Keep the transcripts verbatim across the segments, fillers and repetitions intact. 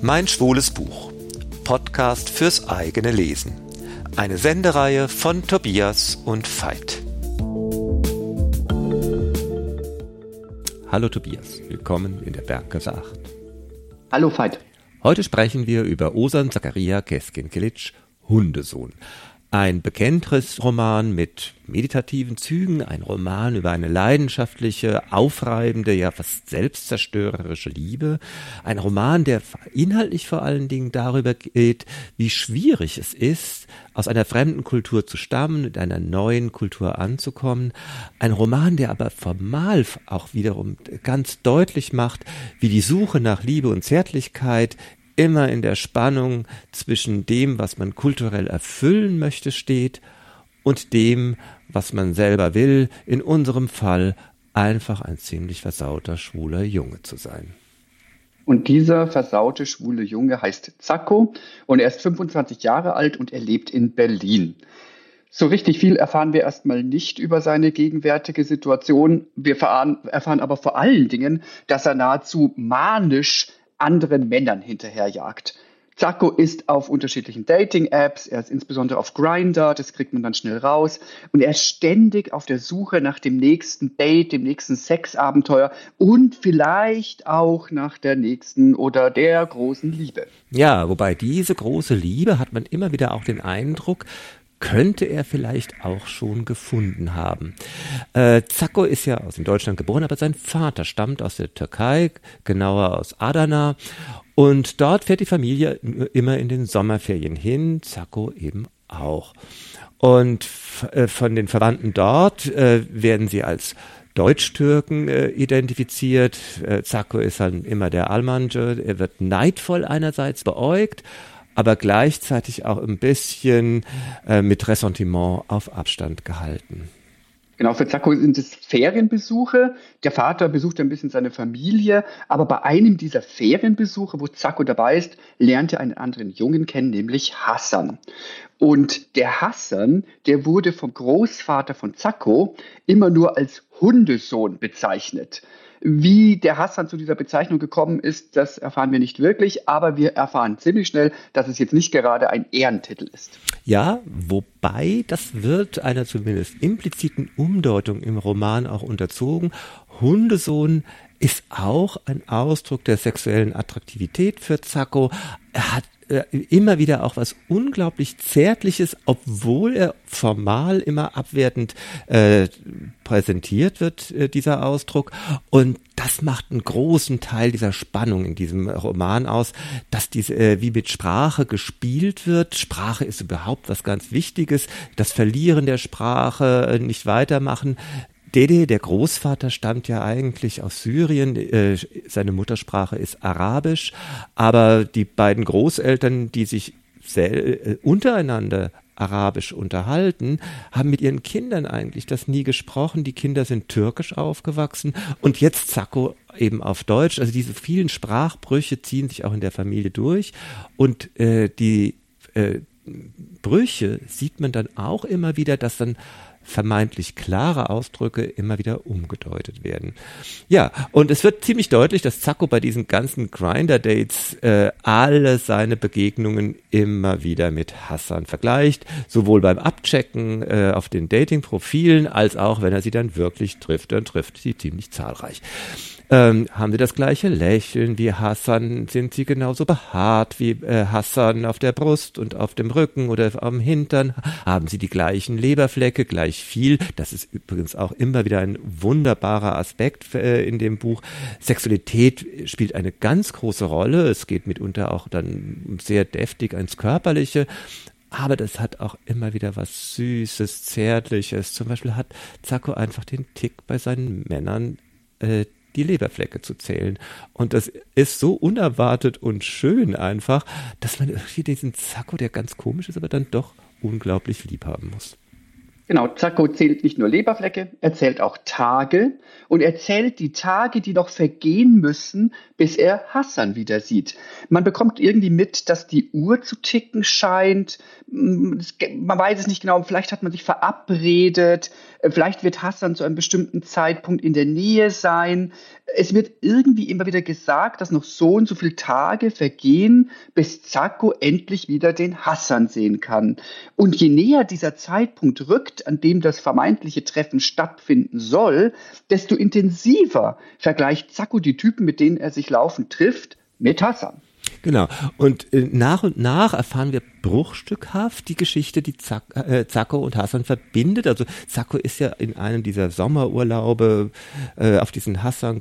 Mein schwules Buch. Podcast fürs eigene Lesen. Eine Sendereihe von Tobias und Veit. Hallo Tobias, willkommen in der Berggasse acht. Hallo Veit. Heute sprechen wir über Ozan Zakaria Keskin-Kilic, Hundesohn. Ein Bekenntnisroman mit meditativen Zügen, ein Roman über eine leidenschaftliche, aufreibende, ja fast selbstzerstörerische Liebe. Ein Roman, der inhaltlich vor allen Dingen darüber geht, wie schwierig es ist, aus einer fremden Kultur zu stammen, in einer neuen Kultur anzukommen. Ein Roman, der aber formal auch wiederum ganz deutlich macht, wie die Suche nach Liebe und Zärtlichkeit immer in der Spannung zwischen dem, was man kulturell erfüllen möchte, steht und dem, was man selber will, in unserem Fall einfach ein ziemlich versauter, schwuler Junge zu sein. Und dieser versaute, schwule Junge heißt Zacko und er ist fünfundzwanzig Jahre alt und er lebt in Berlin. So richtig viel erfahren wir erstmal nicht über seine gegenwärtige Situation. Wir erfahren, erfahren aber vor allen Dingen, dass er nahezu manisch anderen Männern hinterherjagt. Zacko ist auf unterschiedlichen Dating-Apps, er ist insbesondere auf Grindr, das kriegt man dann schnell raus. Und er ist ständig auf der Suche nach dem nächsten Date, dem nächsten Sexabenteuer und vielleicht auch nach der nächsten oder der großen Liebe. Ja, wobei diese große Liebe hat man immer wieder auch den Eindruck, könnte er vielleicht auch schon gefunden haben. Äh, Zacko ist ja aus in Deutschland geboren, aber sein Vater stammt aus der Türkei, genauer aus Adana. Und dort fährt die Familie immer in den Sommerferien hin, Zacko eben auch. Und f- äh, von den Verwandten dort äh, werden sie als Deutsch-Türken äh, identifiziert. Äh, Zacko ist dann immer der Almancı. Er wird neidvoll einerseits beäugt, aber gleichzeitig auch ein bisschen äh, mit Ressentiment auf Abstand gehalten. Genau, für Zacko sind es Ferienbesuche. Der Vater besucht ein bisschen seine Familie, aber bei einem dieser Ferienbesuche, wo Zacko dabei ist, lernt er einen anderen Jungen kennen, nämlich Hassan. Und der Hassan, der wurde vom Großvater von Zacko immer nur als Hundesohn bezeichnet. Wie der Hassan zu dieser Bezeichnung gekommen ist, das erfahren wir nicht wirklich, aber wir erfahren ziemlich schnell, dass es jetzt nicht gerade ein Ehrentitel ist. Ja, wobei das wird einer zumindest impliziten Umdeutung im Roman auch unterzogen. Hundesohn ist auch ein Ausdruck der sexuellen Attraktivität für Zacko. Er hat immer wieder auch was unglaublich Zärtliches, obwohl er formal immer abwertend äh, präsentiert wird, äh, dieser Ausdruck. Und das macht einen großen Teil dieser Spannung in diesem Roman aus, dass diese äh, wie mit Sprache gespielt wird. Sprache ist überhaupt was ganz Wichtiges. Das Verlieren der Sprache, äh, nicht weitermachen. Dede, der Großvater, stammt ja eigentlich aus Syrien, äh, seine Muttersprache ist Arabisch, aber die beiden Großeltern, die sich sel- äh, untereinander Arabisch unterhalten, haben mit ihren Kindern eigentlich das nie gesprochen. Die Kinder sind türkisch aufgewachsen und jetzt Zacko eben auf Deutsch. Also diese vielen Sprachbrüche ziehen sich auch in der Familie durch und äh, die äh, Brüche sieht man dann auch immer wieder, dass dann vermeintlich klare Ausdrücke immer wieder umgedeutet werden. Ja, und es wird ziemlich deutlich, dass Zacko bei diesen ganzen Grindr-Dates äh, alle seine Begegnungen immer wieder mit Hassan vergleicht, sowohl beim Abchecken äh, auf den Dating-Profilen, als auch, wenn er sie dann wirklich trifft, dann trifft sie ziemlich zahlreich. Ähm, haben sie das gleiche Lächeln wie Hassan? Sind sie genauso behaart wie äh, Hassan auf der Brust und auf dem Rücken oder am Hintern? Haben sie die gleichen Leberflecke, gleich viel? Das ist übrigens auch immer wieder ein wunderbarer Aspekt äh, in dem Buch. Sexualität spielt eine ganz große Rolle. Es geht mitunter auch dann sehr deftig ans Körperliche. Aber das hat auch immer wieder was Süßes, Zärtliches. Zum Beispiel hat Zacko einfach den Tick bei seinen Männern, äh, die Leberflecke zu zählen. Und das ist so unerwartet und schön einfach, dass man irgendwie diesen Zacko, der ganz komisch ist, aber dann doch unglaublich lieb haben muss. Genau, Zacko zählt nicht nur Leberflecke, er zählt auch Tage und er zählt die Tage, die noch vergehen müssen, bis er Hassan wieder sieht. Man bekommt irgendwie mit, dass die Uhr zu ticken scheint. Man weiß es nicht genau, vielleicht hat man sich verabredet, vielleicht wird Hassan zu einem bestimmten Zeitpunkt in der Nähe sein. Es wird irgendwie immer wieder gesagt, dass noch so und so viele Tage vergehen, bis Zacko endlich wieder den Hassan sehen kann. Und je näher dieser Zeitpunkt rückt, an dem das vermeintliche Treffen stattfinden soll, desto intensiver vergleicht Zacko die Typen, mit denen er sich laufend trifft, mit Hassan. Genau. Und äh, nach und nach erfahren wir bruchstückhaft die Geschichte, die Zack, äh, Zacko und Hassan verbindet. Also Zacko ist ja in einem dieser Sommerurlaube äh, auf diesen Hassan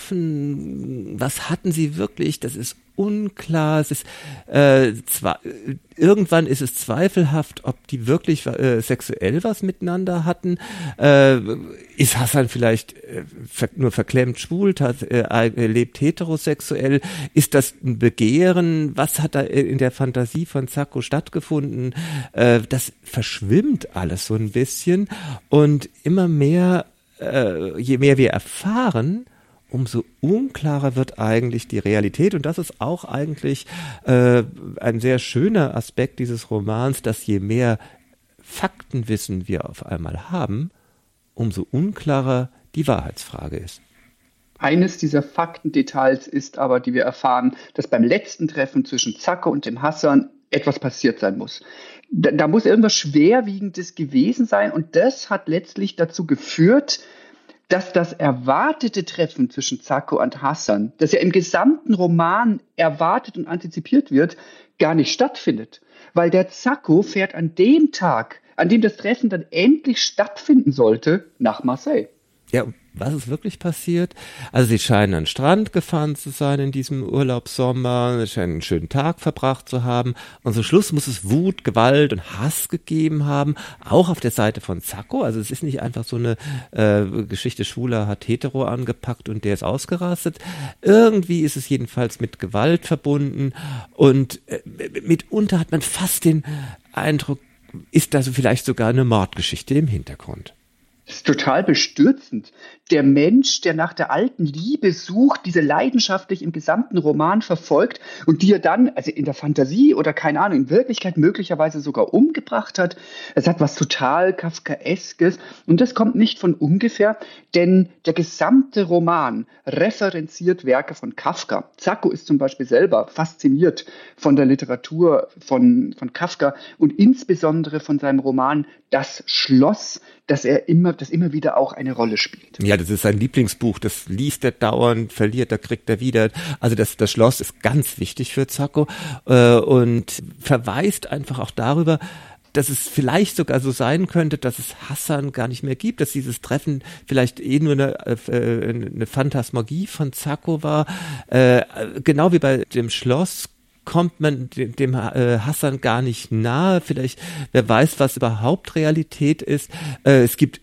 getroffen. Was hatten sie wirklich? Das ist unklar. Es ist äh, zwar irgendwann ist es zweifelhaft, ob die wirklich äh, sexuell was miteinander hatten. Äh, ist Hassan vielleicht äh, ver- nur verklemmt schwul, hat, äh, lebt heterosexuell? Ist das ein Begehren? Was hat da in der Fantasie von Zacko stattgefunden? Äh, das verschwimmt alles so ein bisschen und immer mehr, äh, je mehr wir erfahren, umso unklarer wird eigentlich die Realität. Und das ist auch eigentlich äh, ein sehr schöner Aspekt dieses Romans, dass je mehr Faktenwissen wir auf einmal haben, umso unklarer die Wahrheitsfrage ist. Eines dieser Faktendetails ist aber, die wir erfahren, dass beim letzten Treffen zwischen Zacko und dem Hassan etwas passiert sein muss. Da, da muss irgendwas Schwerwiegendes gewesen sein und das hat letztlich dazu geführt, dass das erwartete Treffen zwischen Zacko und Hassan, das ja im gesamten Roman erwartet und antizipiert wird, gar nicht stattfindet. Weil der Zacko fährt an dem Tag, an dem das Treffen dann endlich stattfinden sollte, nach Marseille. Ja, was ist wirklich passiert? Also sie scheinen an den Strand gefahren zu sein in diesem Urlaubssommer, sie scheinen einen schönen Tag verbracht zu haben und zum Schluss muss es Wut, Gewalt und Hass gegeben haben, auch auf der Seite von Zacko. Also es ist nicht einfach so eine äh, Geschichte, Schwuler hat Hetero angepackt und der ist ausgerastet. Irgendwie ist es jedenfalls mit Gewalt verbunden und äh, mitunter hat man fast den Eindruck, ist da so vielleicht sogar eine Mordgeschichte im Hintergrund. Das ist total bestürzend. Der Mensch, der nach der alten Liebe sucht, diese leidenschaftlich im gesamten Roman verfolgt und die er dann, also in der Fantasie oder keine Ahnung, in Wirklichkeit möglicherweise sogar umgebracht hat. Es hat was total Kafkaeskes und das kommt nicht von ungefähr, denn der gesamte Roman referenziert Werke von Kafka. Zacko ist zum Beispiel selber fasziniert von der Literatur von, von Kafka und insbesondere von seinem Roman Das Schloss, dass er immer, das immer wieder auch eine Rolle spielt. Ja, das ist sein Lieblingsbuch, das liest er dauernd, verliert, da kriegt er wieder. Also das, das Schloss ist ganz wichtig für Zacko äh, und verweist einfach auch darüber, dass es vielleicht sogar so sein könnte, dass es Hassan gar nicht mehr gibt, dass dieses Treffen vielleicht eh nur eine, äh, eine Phantasmagorie von Zacko war. Äh, genau wie bei dem Schloss kommt man dem, dem äh, Hassan gar nicht nahe. Vielleicht, wer weiß, was überhaupt Realität ist. Äh, es gibt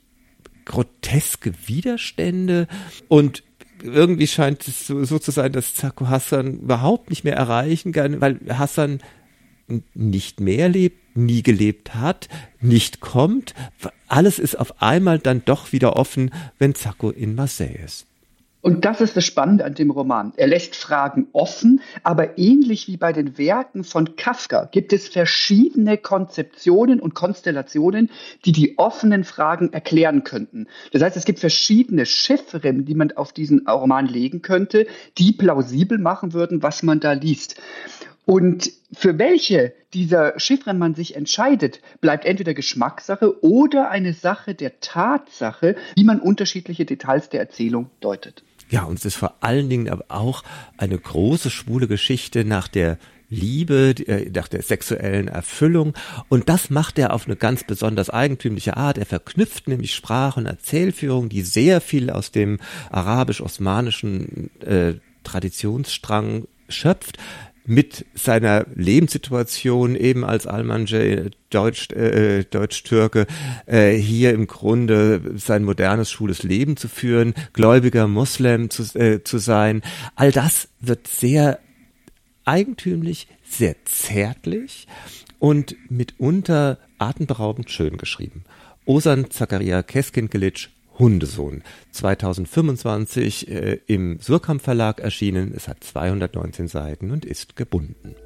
groteske Widerstände und irgendwie scheint es so, so zu sein, dass Zacko Hassan überhaupt nicht mehr erreichen kann, weil Hassan nicht mehr lebt, nie gelebt hat, nicht kommt. Alles ist auf einmal dann doch wieder offen, wenn Zacko in Marseille ist. Und das ist das Spannende an dem Roman. Er lässt Fragen offen, aber ähnlich wie bei den Werken von Kafka gibt es verschiedene Konzeptionen und Konstellationen, die die offenen Fragen erklären könnten. Das heißt, es gibt verschiedene Chiffren, die man auf diesen Roman legen könnte, die plausibel machen würden, was man da liest. Und für welche dieser Chiffren man sich entscheidet, bleibt entweder Geschmackssache oder eine Sache der Tatsache, wie man unterschiedliche Details der Erzählung deutet. Ja, und es ist vor allen Dingen aber auch eine große schwule Geschichte nach der Liebe, nach der sexuellen Erfüllung. Und das macht er auf eine ganz besonders eigentümliche Art. Er verknüpft nämlich Sprach- und Erzählführung, die sehr viel aus dem arabisch-osmanischen äh, Traditionsstrang schöpft, mit seiner Lebenssituation eben als Almanje, Deutsch, äh, Deutsch-Türke, äh, hier im Grunde sein modernes, schwules Leben zu führen, gläubiger Moslem zu, äh, zu sein. All das wird sehr eigentümlich, sehr zärtlich und mitunter atemberaubend schön geschrieben. Ozan Zakaria Keskinkelic, Hundesohn. zweitausendfünfundzwanzig äh, im Surkamp Verlag erschienen. Es hat zweihundertneunzehn Seiten und ist gebunden.